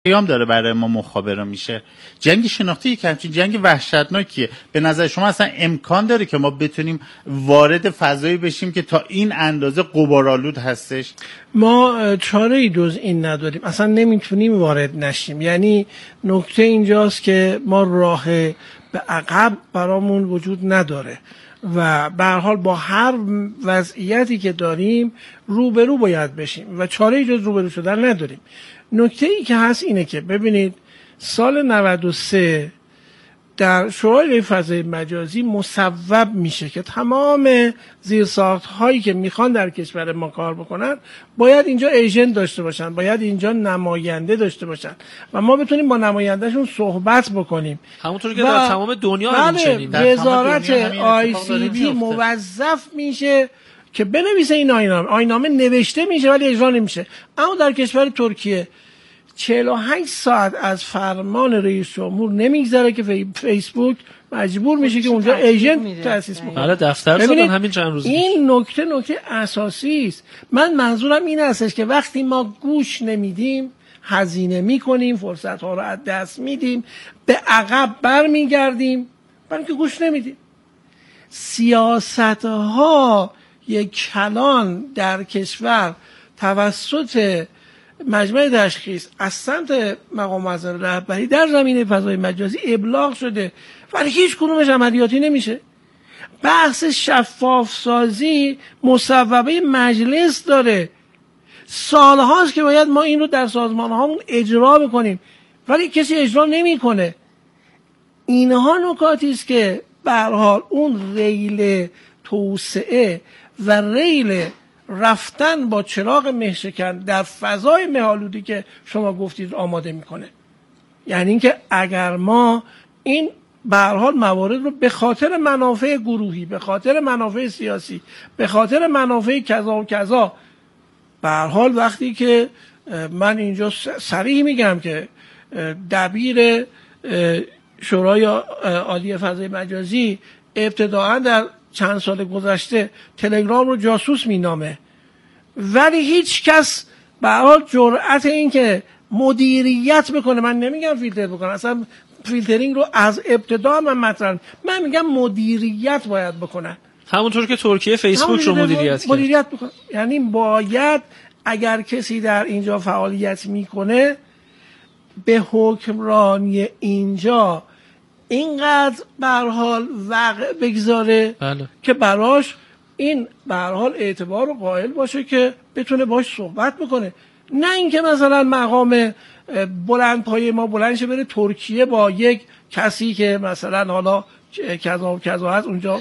پیام داره برای ما مخابره میشه. جنگ شناختی که همچین جنگ وحشتناکیه. به نظر شما اصلا امکان داره که ما بتونیم وارد فضایی بشیم که تا این اندازه غبارآلود هستش؟ ما چاره‌ای جز این نداریم، اصلا نمیتونیم وارد نشیم. یعنی نکته اینجاست که ما راه به عقب برامون وجود نداره و به هر حال با هر وضعیتی که داریم روبرو باید بشیم و چاره‌ای جز روبرو شدن نداریم. نکته ای که هست اینه که ببینید سال 93 در شورای فضای مجازی مصوب میشه که تمام زیرساخت هایی که میخوان در کشور ما کار بکنن باید اینجا ایجنت داشته باشن، باید اینجا نماینده داشته باشن و ما بتونیم با نمایندهشون صحبت بکنیم. همونطور که در تمام دنیا همین چنینه. وزارت ICB موظف میشه که بنویسه این آیین‌نامه نوشته میشه ولی اجرا نمیشه. اما در کشور ترکیه 48 ساعت از فرمان رئیس جمهور نمیگذره که فیسبوک مجبور میشه که اونجا ایجنت تأسیس بکنه. حالا دفتر زدن همین چند روز. این نکته اساسی است. من منظورم این هستش که وقتی ما گوش نمیدیم، هزینه میکنیم، فرصت ها رو از دست میدیم، به عقب برمیگردیم، برای اینکه گوش نمیدیم. سیاست ها یک کلان در کشور توسط مجمع تشخیص از سمت مقام معظم رهبری در زمینه فضای مجازی ابلاغ شده ولی هیچ کدومش عملیاتی نمیشه. بحث شفاف سازی مصوبه مجلس داره، سالهاست که باید ما این رو در سازمان هامون اجرا بکنیم ولی کسی اجرا نمیکنه. اینها نکاتی است که به هر حال اون ریل توسعه و ریل رفتن با چراغ مهشکن در فضای مه‌آلودی که شما گفتید آماده میکنه. یعنی اینکه اگر ما این به هر حال موارد رو به خاطر منافع گروهی، به خاطر منافع سیاسی، به خاطر منافع کذا و کذا، به هر حال وقتی که من اینجا صریح میگم که دبیر شورای عالی فضای مجازی ابتداعا در چند سال گذشته تلگرام رو جاسوس مینامه ولی هیچ کس به هر حال جرأت این که مدیریت بکنه، من نمیگم فیلتر بکنه، اصلا فیلترینگ رو از ابتدا من میگم مدیریت باید بکنن، همونطور که ترکیه فیسبوک رو مدیریت بکنه. یعنی باید اگر کسی در اینجا فعالیت میکنه به حکمرانی اینجا اینقدر به هر حال وقع بگذاره که براش این به هر حال اعتبار رو قائل باشه که بتونه باش صحبت بکنه، نه اینکه مثلا مقام بلند پایه ما بلند شه بره ترکیه با یک کسی که مثلا حالا کذا و کذا هست اونجا.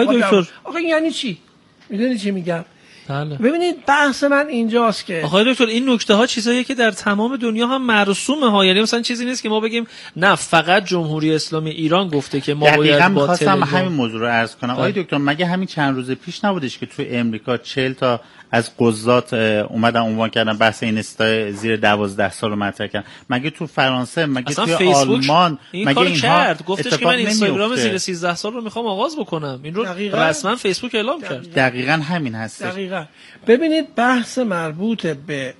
آخه یعنی چی؟ میدونی چی میگم؟ ببینید بحث من اینجاست که آقای دکتر این نکته ها چیزاییه که در تمام دنیا هم مرسومه ها. یعنی مثلا چیزی نیست که ما بگیم نه فقط جمهوری اسلامی ایران گفته که ما باید با تلگرام. همین موضوع رو عرض کنم آقای دکتر، مگه همین چند روز پیش نبودش که تو امریکا 40 تا از قضات اومدن عنوان کردن بحث این استا زیر 12 سال رو مطرح کردن؟ مگه تو فرانسه، مگه تو آلمان مگه اینها کرد؟ گفتش که من اینستاگرام زیر 13 سال رو میخوام آغاز بکنم. این رو رسما فیسبوک اعلام کرد. دقیقاً همین هستش. ببینید بحث مربوط به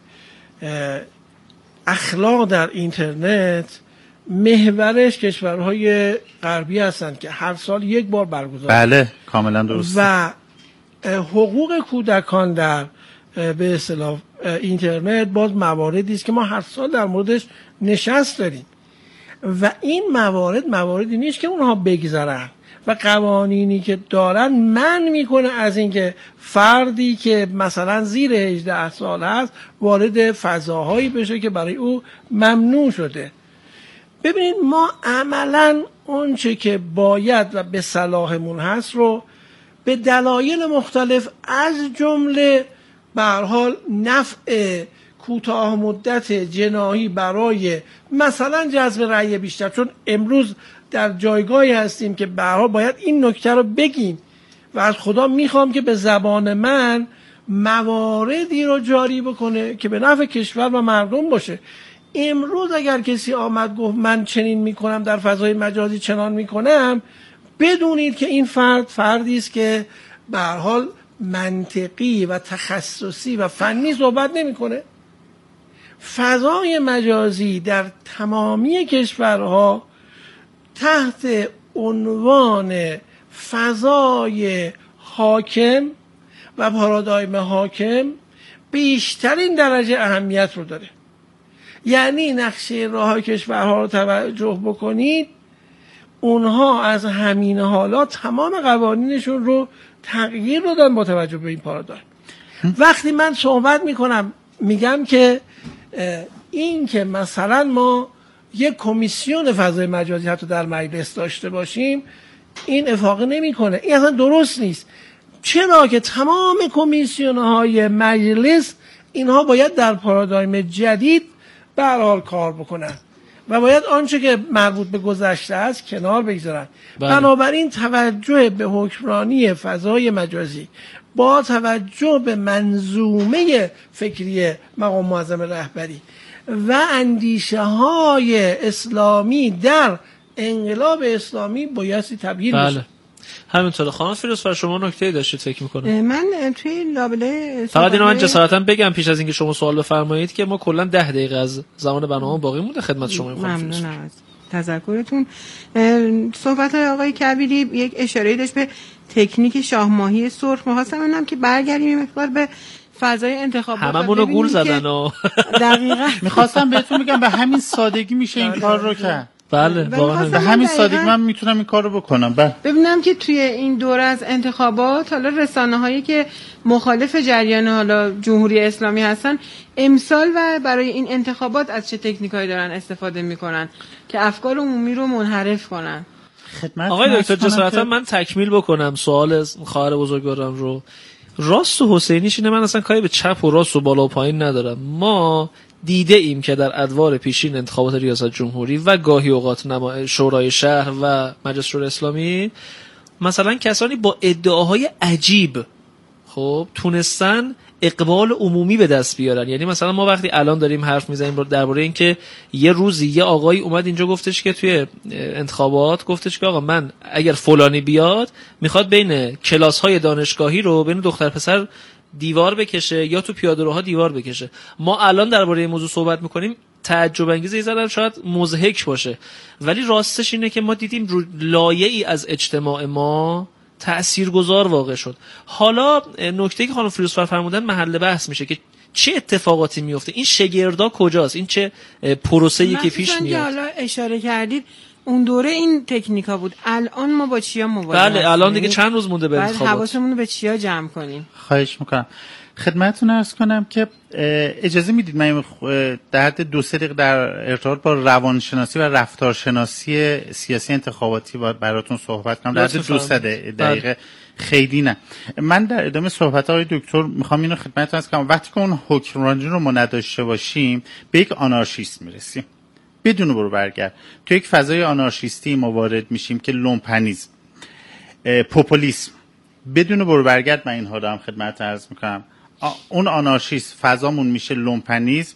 اخلاق در اینترنت محورش کشورهای غربی هستند که هر سال یک بار برگزار. بله کاملا درسته. و حقوق کودکان در به اصطلاح اینترنت باز مواردی است که ما هر سال در موردش نشست داریم و این مواردی نیست که اونها بگذرن و قوانینی که دارن منع میکنه از اینکه فردی که مثلا زیر 18 سال هست وارد فضاهایی بشه که برای او ممنوع شده. ببینید ما عملا اونچه که باید و به صلاحمون هست رو به دلایل مختلف از جمله به هر حال نفع کوتاه مدت جناحی برای مثلا جذب رأی بیشتر، چون امروز در جایگاهی هستیم که به هر حال باید این نکته رو بگیم و از خدا میخوام که به زبان من مواردی رو جاری بکنه که به نفع کشور و مردم باشه. امروز اگر کسی آمد گفت من چنین میکنم در فضای مجازی چنان میکنم، بدونید که این فردی است که به هر حال منطقی و تخصصی و فنی صحبت نمیکنه فضای مجازی در تمامی کشورها تحت عنوان فضای حاکم و پارادایم حاکم بیشترین درجه اهمیت رو داره. یعنی نقشه راه کشورها رو توجه بکنید، اونها از همین حالا تمام قوانینشون رو تغییر دادن با توجه به این پارادایم. وقتی من صحبت میکنم میگم که این که مثلا ما یک کمیسیون فضای مجازی حتی در مجلس داشته باشیم، این افاقه نمیکنه. این اصلا درست نیست. چرا که تمام کمیسیون‌های مجلس اینها باید در پارادایم جدید به هر حال کار بکنن و باید آنچه که مربوط به گذشته است کنار بگذارن. بنابراین توجه به حکمرانی فضای مجازی با توجه به منظومه فکری مقام معظم رهبری و اندیشه های اسلامی در انقلاب اسلامی بایستی تبیین بشه. همینطوره. خانم فیروزفر شما نکته‌ای داشتید فکر می‌کنم؟ من توی لابلای فقط اینو من جسارتا بگم پیش از اینکه شما سوال بفرمایید که ما کلا 10 دقیقه از زمان برنامه باقی مونده خدمت شما. ممنونم از تذکرتون. صحبت آقای کبیری یک اشاره‌ای داشت به تکنیک شاهماهی سرخ. می‌خواستم ببینم که برگردیم یه مقدار به فضای انتخابات. هممونو گول زدن و دقیقاً می‌خواستم بهتون بگم به همین سادگی میشه این کار رو کرد. بله واقعا به همین سادگی من میتونم این کارو بکنم. ببینم که توی این دور از انتخابات حالا رسانه‌هایی که مخالف جریان حالا جمهوری اسلامی هستن امسال و برای این انتخابات از چه تکنیکایی دارن استفاده میکنن که افکار عمومی رو منحرف کنن؟ آقای دکتر جسارتا من تکمیل بکنم سوال خواهر بزرگوارم رو. راست و حسینیش اینه، من اصلا کاری به چپ و راست و بالا و پایین ندارم. ما دیده ایم که در ادوار پیشین انتخابات ریاست جمهوری و گاهی اوقات شورای شهر و مجلس شورای اسلامی مثلا کسانی با ادعاهای عجیب خب تونستن اقبال عمومی به دست بیارن. یعنی مثلا ما وقتی الان داریم حرف میزنیم درباره این که یه روزی یه آقایی اومد اینجا گفتش که توی انتخابات گفتش که آقا من اگر فلانی بیاد میخواد بین کلاس‌های دانشگاهی رو بین دختر پسر دیوار بکشه یا تو پیاده‌روها دیوار بکشه. ما الان درباره این موضوع صحبت میکنیم، تعجب انگیزه زدن شاید مضحک باشه، ولی راستش اینه که ما دیدیم رو لایه‌ای از اجتماع ما تأثیرگذار واقع شد. حالا نکته‌ای که خانم فیروزفر فرمودن محل بحث میشه که چه اتفاقاتی میفته، این شگردا کجاست، این چه پروسه‌ای که پیش میاد. حالا اشاره کردید اون دوره این تکنیکا بود، الان ما با چیا مواجه هستیم؟ بله الان دیگه چند روز مونده به انتخابات. حواسمون رو به چیا جمع کنیم؟ خواهش میکنم. خدمتتون عرض کنم که اجازه میدید من در حد 2-3 دقیقه در ارتباط با روانشناسی و رفتارشناسی سیاسی انتخاباتی براتون صحبت کنم. در حد 2-3 دقیقه خیلی نه. من در ادامه صحبت های دکتر میخوام اینو خدمتتون عرض کنم. وقتی که اون حکمرانی رو ما نداشته باشیم به یک آنارشیسم میرسیم. بدون برو برگرد تو یک فضای آنارشیستی ما وارد میشیم که لومپنیسم، پوپولیسم، بدون برو برگرد من اینها رو هم خدمت عرض میکنم. اون آنارشیسم فضامون میشه لومپنیسم،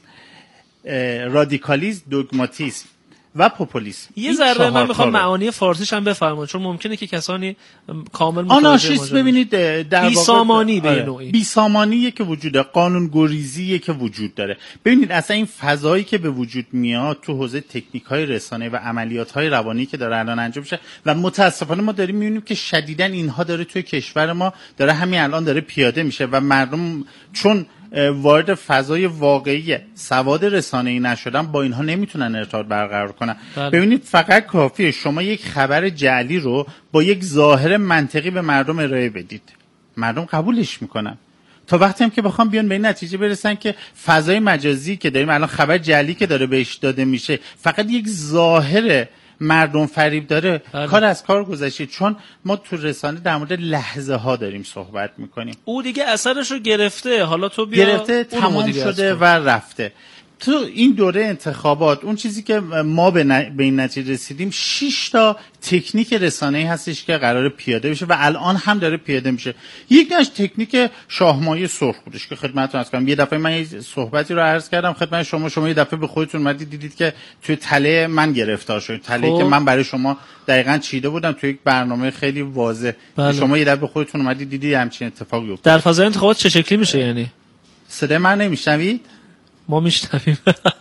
رادیکالیسم، دوگماتیسم و پوپولیسم. یه ذره من میخوام معانی فارسیش هم بفرمایید چون ممکنه که کسانی کامل آنارشیسم ببینید در بیسامانی به نوعی بیسامانیه که وجود داره، قانون گریزیه که وجود داره. ببینید اصلا این فضایی که به وجود میاد تو حوزه تکنیک‌های رسانه و عملیات‌های روانی که داره الان انجام میشه و متاسفانه ما داریم می‌بینیم که شدیداً اینها داره توی کشور ما داره همین الان داره پیاده میشه و مردم چون وارد فضای واقعی سواد رسانه‌ای نشدن با اینها نمیتونن ارتباط برقرار کنن. ببینید فقط کافیه شما یک خبر جعلی رو با یک ظاهر منطقی به مردم ارائه بدید، مردم قبولش میکنن. تا وقتی هم که بخوام بیان به این نتیجه برسن که فضای مجازی که داریم الان خبر جعلی که داره بهش داده میشه فقط یک ظاهر مردم فریب داره، کار از کار گذشته. چون ما تو رسانه در مورد لحظه ها داریم صحبت میکنیم، او دیگه اثرش رو گرفته، حالا تو بیا گرفته، تمام شده و رفته. تو این دوره انتخابات اون چیزی که ما به این نتیجه رسیدیم 6 تا تکنیک رسانه‌ای هستش که قراره پیاده بشه و الان هم داره پیاده میشه. یکیش تکنیک شاهماهی سرخ بودش که خدمتتون عرض کردم. یه دفعه من یه صحبتی رو عرض کردم خدمت شما یه دفعه به خودتون اومدید دیدید که توی تله من گرفتار شدید، تله که من برای شما دقیقاً چیده بودم توی یک برنامه خیلی واضح. شما یه دفعه به خودتون اومدید دیدید همچین اتفاقی افتاد. در فضای انتخابات چه شکلی میشه؟ یعنی صدای من نمیشنوید؟ ما میشنویم.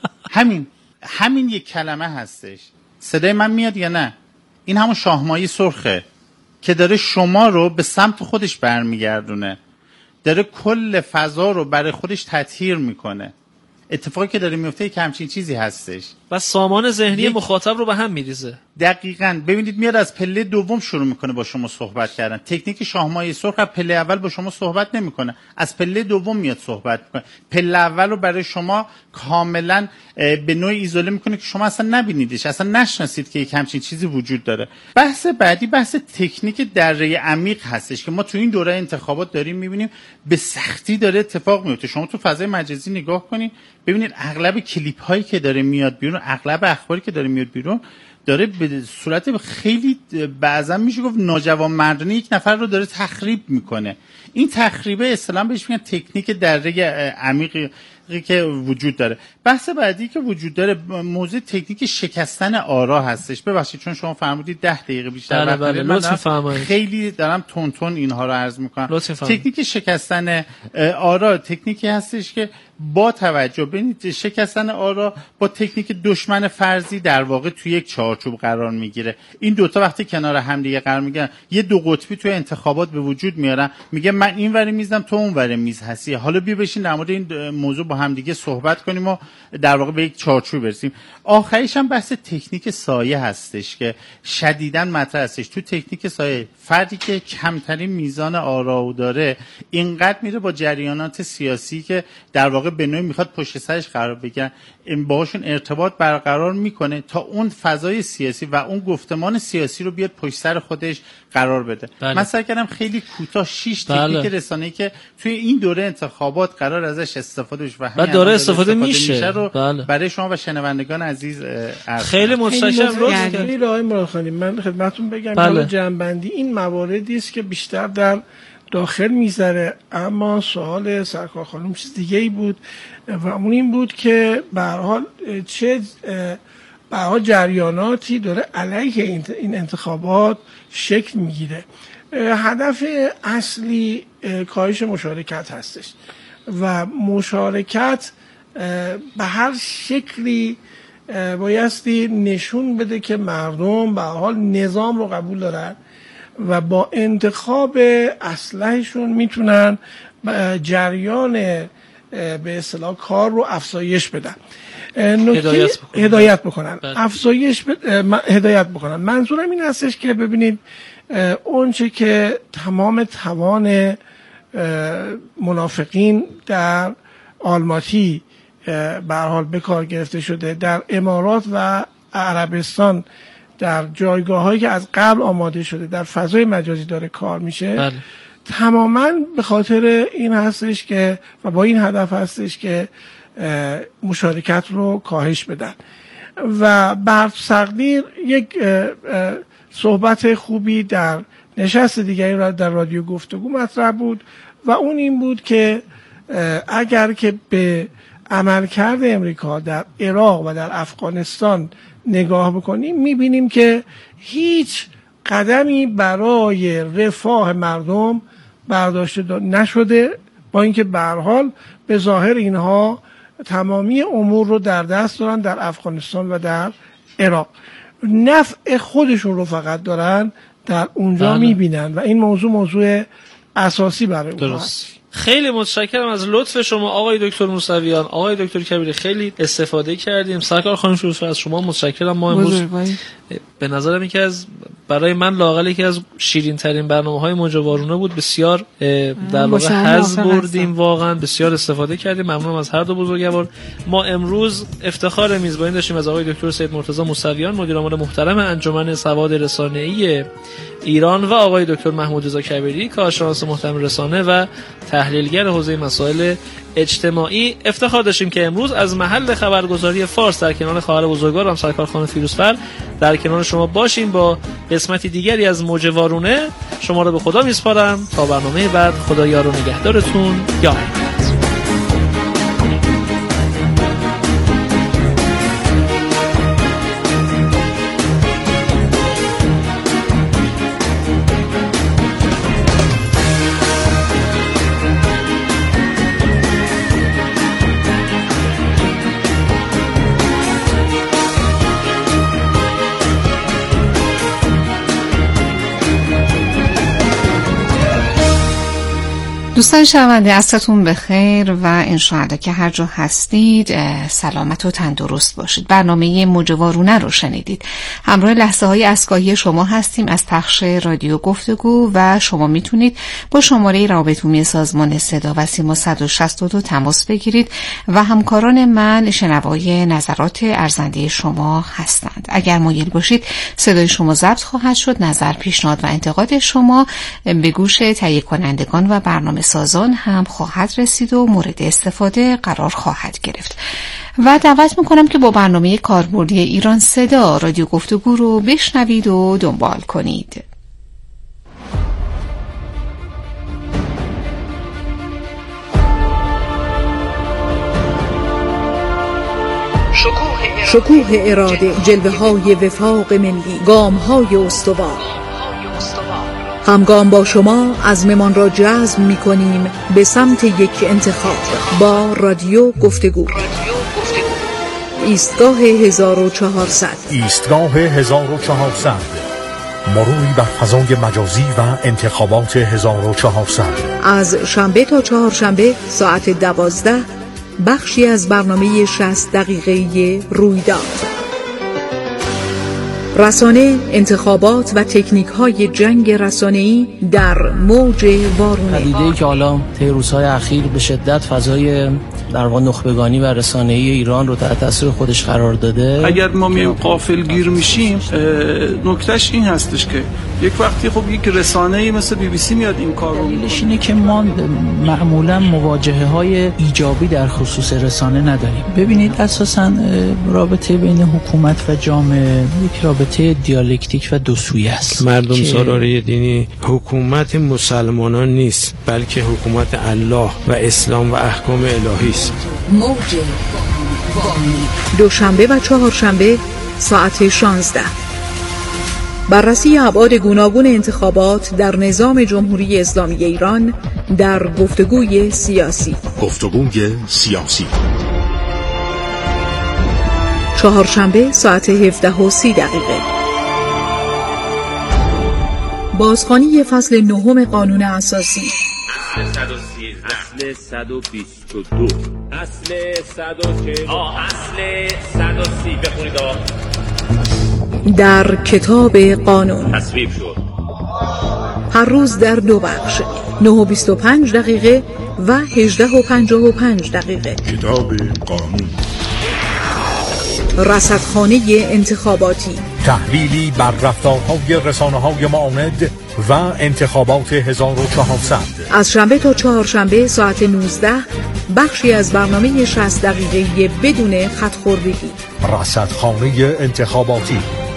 همین یک کلمه هستش. صدای من میاد یا نه؟ این همون شاهمایی سرخه که داره شما رو به سمت خودش برمیگردونه، داره کل فضا رو برای خودش تطهیر میکنه. اتفاقی که داره میفته که همچین چیزی هستش و سامان ذهنی مخاطب رو به هم میریزه. دقیقاً. ببینید میاد از پله دوم شروع میکنه با شما صحبت کردن. تکنیک شاهمایی سرخ از پله اول با شما صحبت نمیکنه، از پله دوم میاد صحبت میکنه. پله اول رو برای شما کاملا به نوعی ایزوله میکنه که شما اصلا نبینیدش، اصلا نشناسید که یک همچین چیزی وجود داره. بحث بعدی بحث تکنیک دره عمیق هستش که ما تو این دوره انتخابات داریم میبینیم به سختی داره اتفاق میفته. شما تو فضای مجازی نگاه کنید ببینید اغلب کلیپ هایی که داره میاد بیرون، اغلب اخباری که داره میاد بیرون داره به صورت خیلی بعضا میشه گفت ناجوانمردانه یک نفر رو داره تخریب میکنه. این تخریبه اصطلاحاً بهش میگن تکنیک دره عمیقی که وجود داره. بحث بعدی که وجود داره موضوع تکنیک شکستن آرا هستش. ببخشید چون شما فرمودید 10 دقیقه بیشتر وقت لطف خیلی دارم تون اینها رو عرض میکنم. تکنیک شکستن آرا تکنیکی هستش که با توجه به شکستن آرا با تکنیک دشمن فرضی در واقع توی یک چارچوب قرار میگیره. این دوتا وقتی کنار هم دیگه قرار میگیرن یه دو قطبی توی انتخابات به وجود میارن، میگه من این ور میزم تو اون ور میز هستی، حالا بیا بشین در مورد این موضوع با هم دیگه صحبت کنیم و در واقع به یک چارچوب برسیم. آخریش هم بحث تکنیک سایه هستش که شدیداً مطرح هستش. تو تکنیک سایه فردی که کمترین میزان آرا داره اینقدر میره با جریانات سیاسی که در واقع به نوعی میخواد پشت سرش قرار بگیرن، باهاشون ارتباط برقرار میکنه تا اون فضای سیاسی و اون گفتمان سیاسی رو بیاد پشت سر خودش قرار بده. من سعی کردم خیلی کوتاه 6 تکنیک رسانه‌ای که توی این دوره انتخابات قرار ازش استفاده بشه و داره استفاده میشه رو برای شما و شنوندگان عزیز خیلی متشکرم. خیلی آقای مرادخانی من خدمتتون بگم حالا جنبندی این مواردی است که بیشتر در داخل میذاره، اما سوال سرکار خانم چیز دیگه ای بود و اون این بود که به هر حال چه جریاناتی داره علیه این انتخابات شکل میگیره. هدف اصلی کاهش مشارکت هستش و مشارکت به هر شکلی بایستی نشون بده که مردم به هر حال نظام رو قبول دارن و با انتخاب اسلحه‌شون میتونن جریان به اصطلاح کار رو افزایش بدن، هدایت بکنن. هدایت بکنن. منظورم این هستش که ببینید اونچه که تمام توان منافقین در آلماتی به هر حال به کار گرفته شده، در امارات و عربستان در جایگاه‌هایی که از قبل آماده شده در فضای مجازی داره کار میشه، تماما به خاطر این هستش که و با این هدف هستش که مشارکت رو کاهش بدن. و بر تقدیر یک صحبت خوبی در نشست دیگری را در رادیو گفتگو مطرح بود و اون این بود که اگر که به عملکرد امریکا در عراق و در افغانستان نگاه بکنیم میبینیم که هیچ قدمی برای رفاه مردم برداشته نشده، با اینکه به هر حال به ظاهر اینها تمامی امور رو در دست دارن در افغانستان و در عراق، نفع خودشون رو فقط دارن در اونجا میبینن و این موضوع اساسی برای اونها هست. خیلی متشکرم از لطف شما آقای دکتر موسویان، آقای دکتر کبیری، خیلی استفاده کردیم. سرکار خانم شروع از شما متشکرم. ما امروز به نظرم یکی از برای من لااقل یکی از شیرین ترین برنامه‌های موجوارونه بود. بسیار در واقع حظ بردیم، واقعا بسیار استفاده کردیم. ممنونم از هر دو بزرگوار. ما امروز افتخار میزبانی داشتیم از آقای دکتر سید مرتضی موسویان، مدیر عامل محترم انجمن سواد رسانه‌ای ایران و آقای دکتر محمود رضا کبیری، کارشناس محترم رسانه و تحلیلگر حوزه مسائل اجتماعی. افتخار داشتیم که امروز از محل خبرگزاری فارس در کنار خواهر بزرگوارم سرکار خانم فیروزفر در کنار شما باشیم با قسمتی دیگری از موج وارونه. شما رو به خدا میسپارم تا برنامه بعد. خدا یار و نگهدارتون. یا دوستان شنونده عصرتون بخیر و انشاءالله که هر جا هستید سلامت و تندرست باشید. برنامه موج وارونه رو شنیدید. همراه لحظه های اسکاهی شما هستیم از پخش رادیو گفتگو و شما میتونید با شماره رابط عمومی سازمان صدا و سیما 162 تماس بگیرید و همکاران من شنوای نظرات ارزنده شما هستند. اگر مایل باشید صدای شما ضبط خواهد شد. نظر، پیشنهاد و انتقاد شما به گوش تهیه کنندگان و برنامه سازان هم خواهد رسید و مورد استفاده قرار خواهد گرفت. و دعوت میکنم که با برنامه کاربردی ایران صدا رادیو گفتگو رو بشنوید و دنبال کنید. شکوه اراده، جلوه های وفاق ملی، گام های استوار. همگام با شما عزممان را جزم می کنیم به سمت یک انتخاب با رادیو گفتگو. ایستگاه 1400 مروری بر فضای مجازی و انتخابات 1400 از شنبه تا چهارشنبه ساعت 12 بخشی از برنامه 60 دقیقه‌ای رویداد. رسانه، انتخابات و تکنیک‌های جنگ رسانه‌ای در موج وارونه. پدیده‌ای که حالا طی روزهای اخیر به شدت فضای در واقع نخبگانی و رسانه‌ای ایران رو تحت تاثیر خودش قرار داده. اگر ما میایم غافلگیر میشیم، نکتهش این هستش که یک وقتی خب یک رسانه‌ای مثل BBC میاد این کار رو. دلیلش اینه که ما معمولا مواجهه‌های ایجابی در خصوص رسانه نداریم. ببینید اساساً رابطه بین حکومت و جامعه یک رابطه دیالکتیک و دو سویه است. مردم سالاری دینی حکومت مسلمانان نیست، بلکه حکومت الله و اسلام و احکام الهی است. موج دوشنبه و چهارشنبه ساعت 16. بررسی ابعاد گوناگون انتخابات در نظام جمهوری اسلامی ایران در گفتگوی سیاسی. چهارشنبه ساعت 17:30. بازخوانی فصل 9 قانون اساسی. اصل 122 اصل 130 بخونید در کتاب قانون تصویب شد. هر روز در 2 بخش 9:25 و 18:55. کتاب قانون. رصدخانه انتخاباتی، تحلیلی بر رفتارهای رسانه‌های معاند و انتخابات 1400 از شنبه تا چهارشنبه ساعت 19 بخشی از برنامه 60 دقیقه‌ای بدون خط‌خوردگی. رصدخانه انتخاباتی.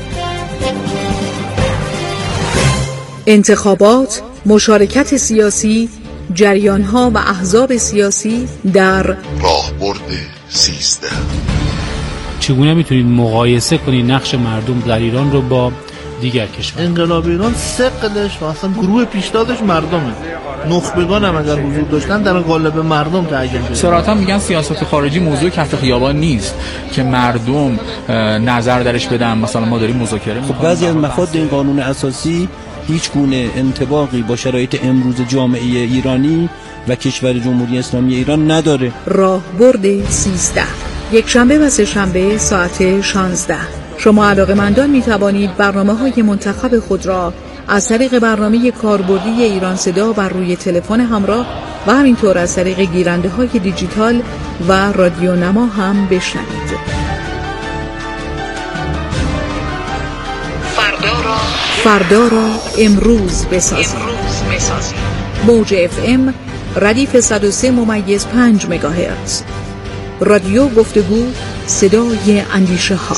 انتخابات، مشارکت سیاسی، جریان‌ها و احزاب سیاسی در راهبرد 13. چگونه میتونید مقایسه کنید نقش مردم در ایران رو با دیگر کشورها؟ انقلاب ایران ثقلش و اصلا گروه پیشتازش مردمه. نخبگان هم اگر حضور داشتن در قالب مردم تعیین شده. صراحتا میگن سیاست خارجی موضوع کف خیابان نیست که مردم نظر درش بدن. مثلا ما داریم مذاکره. خب بعضی از مفاد این قانون اساسی هیچ گونه انطباقی با شرایط امروز جامعه ایرانی و کشور جمهوری اسلامی ایران نداره. راهبرد 13 یک شنبه و سه شنبه ساعت 16. شما علاقه‌مندان می‌توانید برنامه‌های منتخب خود را از طریق برنامه کاربردی ایران صدا بر روی تلفن همراه و همینطور از طریق گیرنده‌های دیجیتال و رادیو نما هم بشنوید. فردا را امروز بسازید. موج FM ردیف 103.5 مگاهرتز. رادیو گفتگو، صدای اندیشه ها.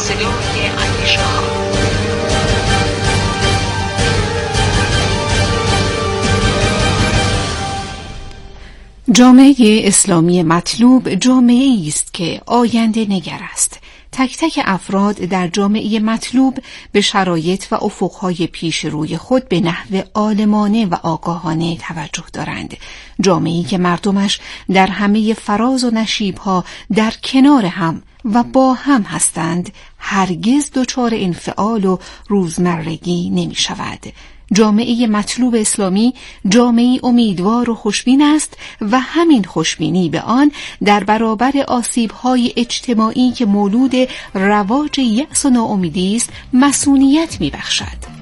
جامعه اسلامی مطلوب جامعه‌ای است که آینده نگر است. تک تک افراد در جامعه مطلوب به شرایط و افقهای پیش روی خود به نحو عالمانه و آگاهانه توجه دارند. جامعه‌ای که مردمش در همه فراز و نشیبها در کنار هم و با هم هستند هرگز دچار انفعال و روزمرگی نمی شود. جامعه مطلوب اسلامی جامعه امیدوار و خوشبین است و همین خوشبینی به آن در برابر آسیب‌های اجتماعی که مولود رواج یأس و ناامیدی است مسئولیت می‌بخشد.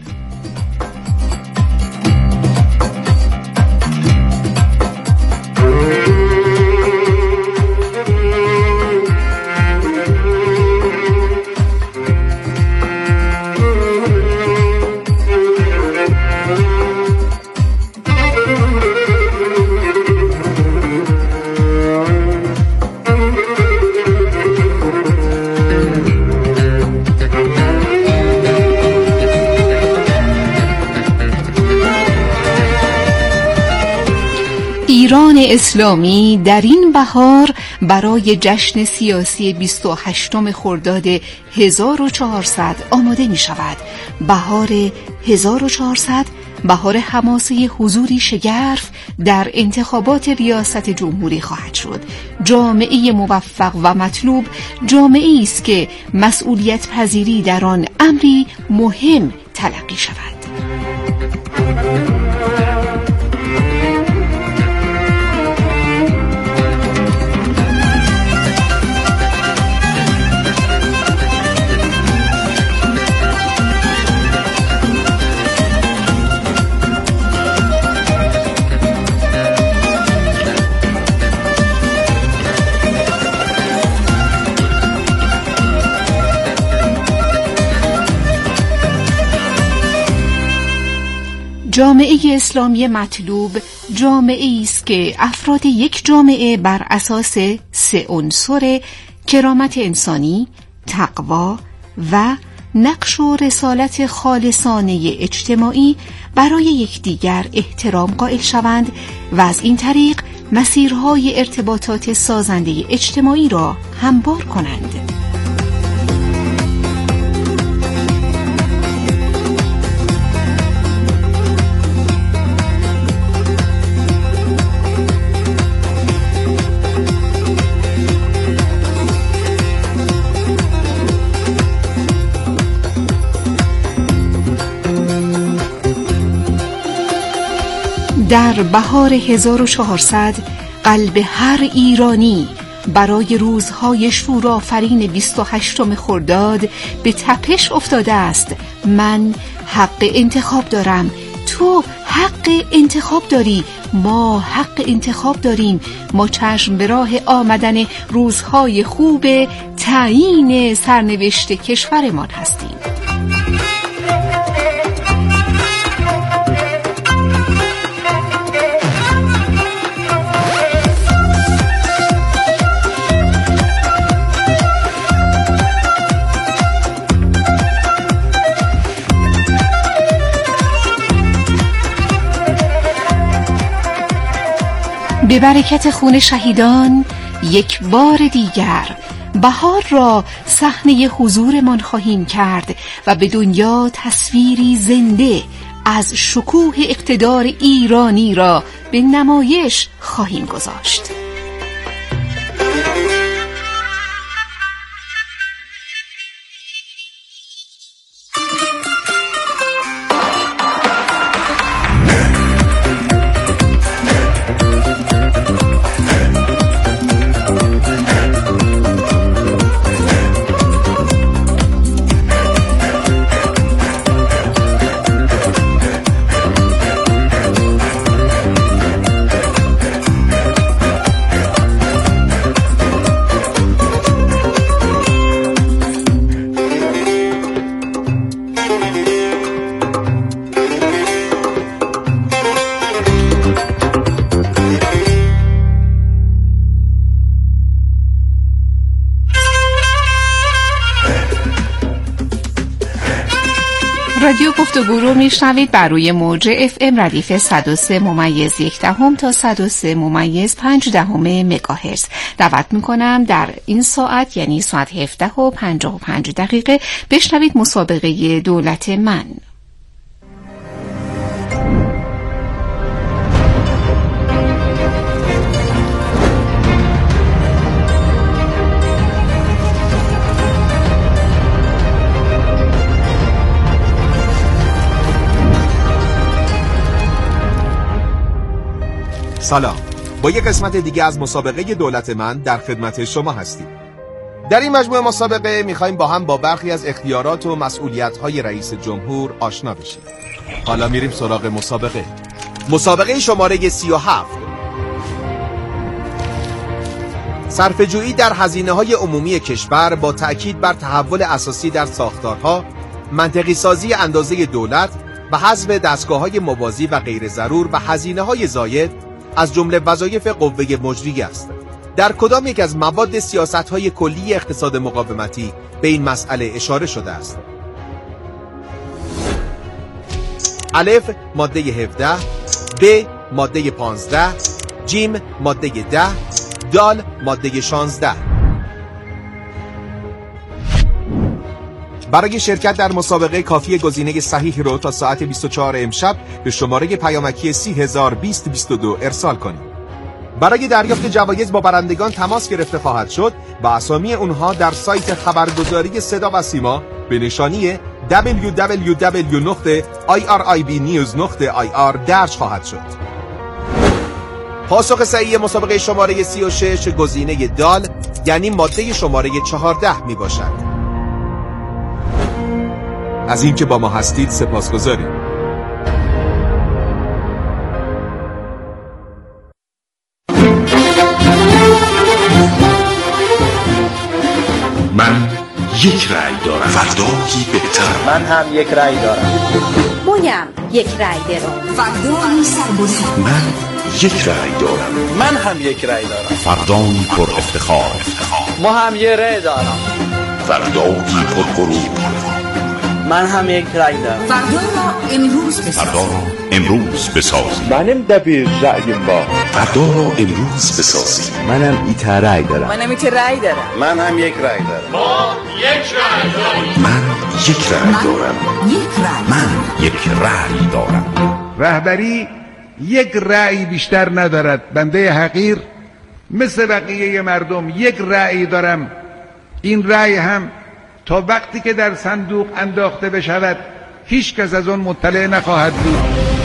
ایران اسلامی در این بهار برای جشن سیاسی 28 خرداد 1400 آماده می شود. بهار 1400 بهار حماسه حضوری شگرف در انتخابات ریاست جمهوری خواهد شد. جامعه موفق و مطلوب جامعه است که مسئولیت پذیری در آن امری مهم تلقی شود. جامعه اسلامی مطلوب جامعه است که افراد یک جامعه بر اساس 3 عنصر کرامت انسانی، تقوا و نقش و رسالت خالصانه اجتماعی برای یکدیگر احترام قائل شوند و از این طریق مسیرهای ارتباطات سازنده اجتماعی را هموار کنند. در بهار 1400 قلب هر ایرانی برای روزهای شورآفرین 28 خرداد به تپش افتاده است. من حق انتخاب دارم، تو حق انتخاب داری، ما حق انتخاب داریم. ما چشم به راه آمدن روزهای خوب تعیین سرنوشت کشورمان هستیم. به برکت خون شهیدان یک بار دیگر بهار را صحنه حضورمان خواهیم کرد و به دنیا تصویری زنده از شکوه اقتدار ایرانی را به نمایش خواهیم گذاشت. رادیو گفتگو رو میشنوید بر روی موج FM ردیف 103.1 تا 103.5 مگاهرتز. دعوت میکنم در این ساعت یعنی ساعت 17:55 بشنوید مسابقه دولت من. سلام، با یک قسمت دیگه از مسابقه دولت من در خدمت شما هستیم. در این مجموعه مسابقه میخوایم با هم با برخی از اختیارات و مسئولیت‌های رئیس جمهور آشنا بشیم. حالا میریم سراغ مسابقه. مسابقه شماره 37. صرفه‌جویی در هزینه‌های عمومی کشور با تأکید بر تحول اساسی در ساختارها، منطقی سازی اندازه دولت و حذف دستگاه‌های موازی و غیر ضرور و هزینه‌های زاید از جمله وظایف قوه مجریه است. در کدام یک از مواد سیاست‌های کلی اقتصاد مقاومتی به این مسئله اشاره شده است؟ الف ماده 17، ب ماده 15، جیم ماده 10، دال ماده 16. برای شرکت در مسابقه کافی گزینه صحیح رو تا ساعت 24 امشب به شماره پیامکی 3002022 ارسال کنید. برای دریافت جوایز با برندگان تماس گرفته خواهد شد و اسامی اونها در سایت خبرگزاری صدا و سیما به نشانی www.iribnews.ir درج خواهد شد. پاسخ صحیح مسابقه شماره 36 گزینه دال یعنی ماده شماره 14 می باشد. از اینکه با ما هستید سپاسگزاریم. من یک رأی دارم، فردایی بهتر. من هم یک رأی دارم. مویم یک رأی دارم. فردایی سربلند. من یک رأی دارم. من هم یک رأی دارم. فردایی پر افتخار. ما هم یک رأی دارم. فردایی پر غرور. من هم یک رأی دارم. فردا را امروز بسازیم. منم دبیر رأیم با. فردا را امروز بسازیم. منم ایتا رأی دارم. منم ایتا رأی دارم. من هم یک رأی دارم. ما یک رأی داریم. من یک رأی دارم. من یک رأی دارم. رهبری یک رأی بیشتر ندارد. بنده حقیر مثل بقیه مردم یک رأی دارم. این رأی هم تا وقتی که در صندوق انداخته بشود هیچ کس از آن مطلع نخواهد بود.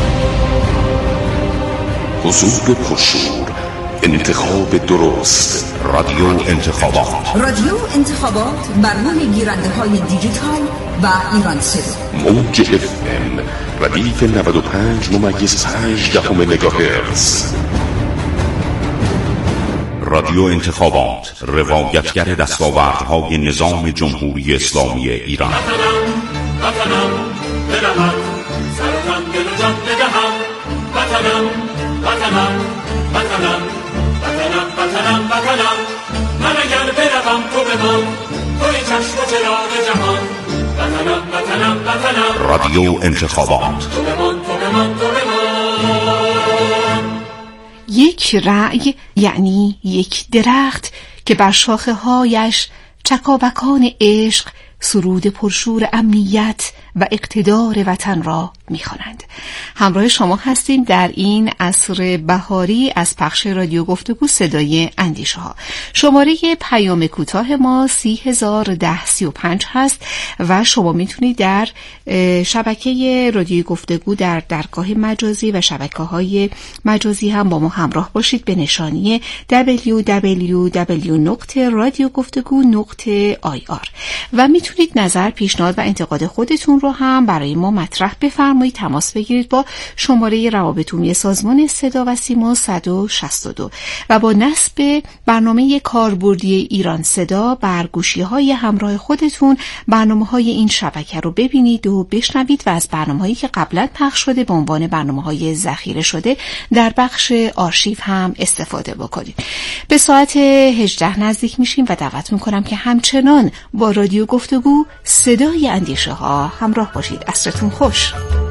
حضور پرشور، انتخاب درست، رادیو انتخابات. رادیو انتخابات بر روی گیرنده های دیجیتال و ایران صدا. موج FM ردیف 95.5 مگاهرتز. رادیو انتخابات، روایتگر دستاوردهای نظام جمهوری اسلامی ایران. وطنم برود سرتم دل و جان بدهم. وطنم من اگر بروم تو بمان، توی چشم و چراغ جهان. وطنم رادیو انتخابات. تو بمان. یک رأی یعنی یک درخت که بر شاخه هایش چکاوکان عشق سرود پرشور امنیت و اقتدار وطن را می‌خوانند. همراه شما هستیم در این عصر بهاری از پخش رادیو گفتگو صدای اندیشه ها. شماره پیام کوتاه ما 301035 هست و شما میتونید در شبکه رادیو گفتگو در درگاه مجازی و شبکه‌های مجازی هم با ما همراه باشید به نشانی www.radiogoftegu.ir و میتونید نظر، پیشنهاد و انتقاد خودتون رو هم برای ما مطرح بفرمایید. تماس بگیرید با شماره روابط عمومی سازمان صدا و سیما 162 و با نصب برنامه کاربردی ایران صدا بر گوشی‌های همراه خودتون برنامه‌های این شبکه رو ببینید و بشنوید و از برنامه‌هایی که قبلا پخش شده به عنوان برنامه‌های ذخیره شده در بخش آرشیو هم استفاده بکنید. به ساعت 18 نزدیک میشیم و دعوت میکنم که همچنان با رادیو گفتگو صدای اندیشه ها همراه باشید. عصرتون خوش.